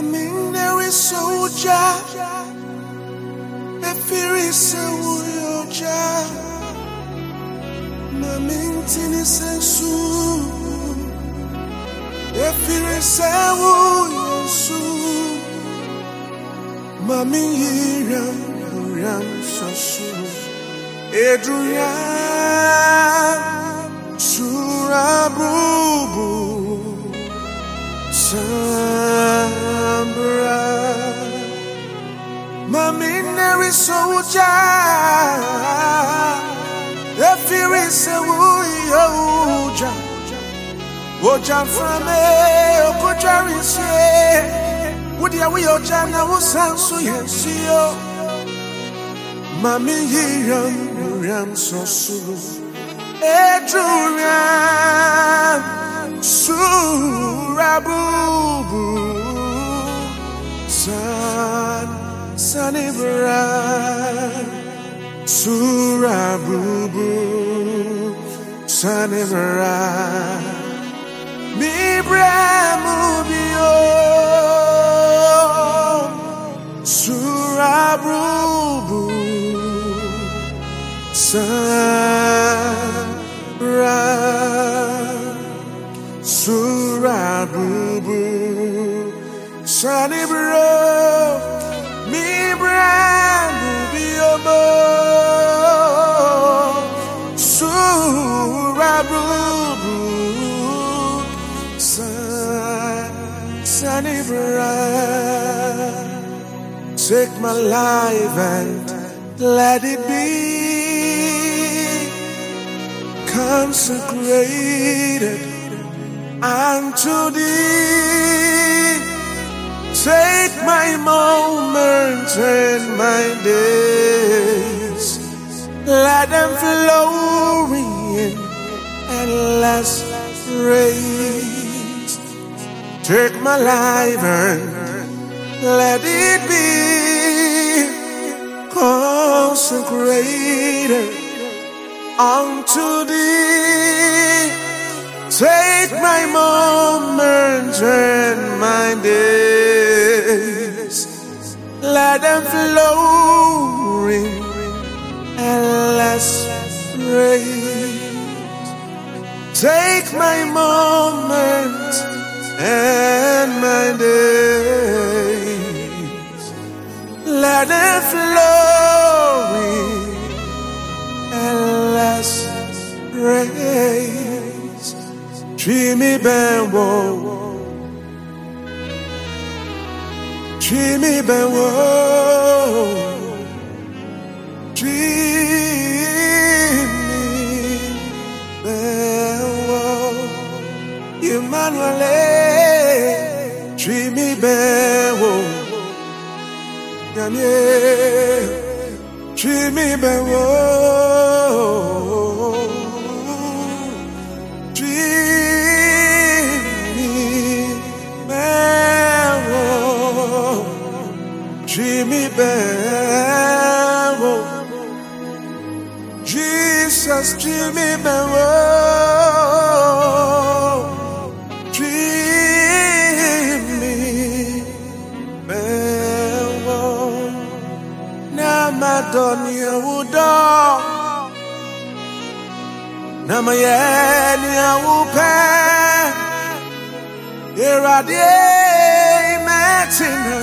Minere soldier, efiri sewuyoja, mamintini sensu, efiri sewuyosu, mamiyiram sosu, edruyan surabubu. Sambra Maminere soldier Efiri sewuyoja Oja frame okojari se Wudi awi oja na wosanso yensiyo Mami yiram sosu Edruyan Surabubu Sanibra Surabubu Sanibra Mibra Mubio Surabubu Sanibra Surabubu Sanibro Mibramu Biobo Surabubu Sanibra. Take my life and let it be consecrated unto thee. Take my moments and my days, let them flow in endless race. Take my life and let it be consecrated unto thee. Take my moments and my days, let them flow in endless race. Take my moments and my days, let them flow in endless race. Jimmy Benwo, Jimmy Benwo, Jimmy Benwo, Emmanuel, Jimmy Benwo, Jimmy Benwo. Jimmy Benwo, Jesus, Jimmy Benwo, Jimmy Benwo. Namadonia Udo, Namayenia Upe, Irade Matina.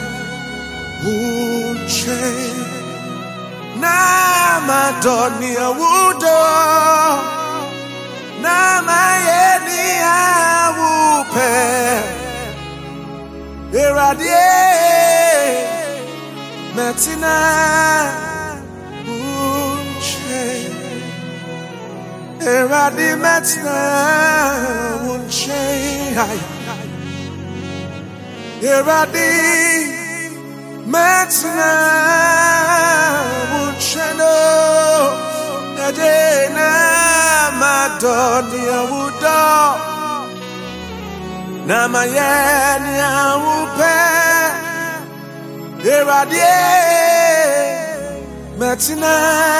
Namadonia Udo, Namayenia Upe, Irade Matina Unche, Irade Matina Unche, Irade Matina Uncheno, Adena Madonia Udo, Namayania Upe, Irade Matina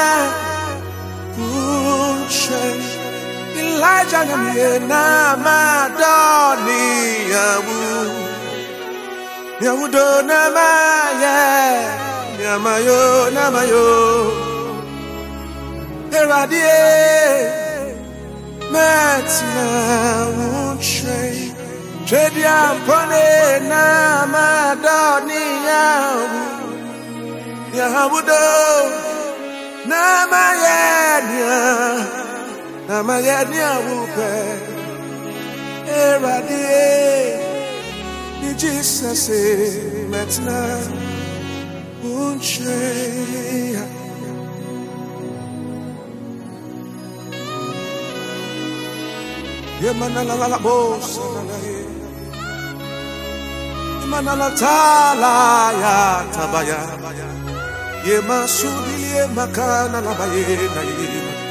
Unche, Elijah Namie Namadonia Upe. Yahudo namaye, Yamayo namayo. Eradie, Metina unche. Tredia pone nama doni Yahudo namaye, namaye wupe. Eradie. Jesus Metina unche. Yemanala la bosa na Yemanala tala ya tabaya. Yemasudi yemakana la baye na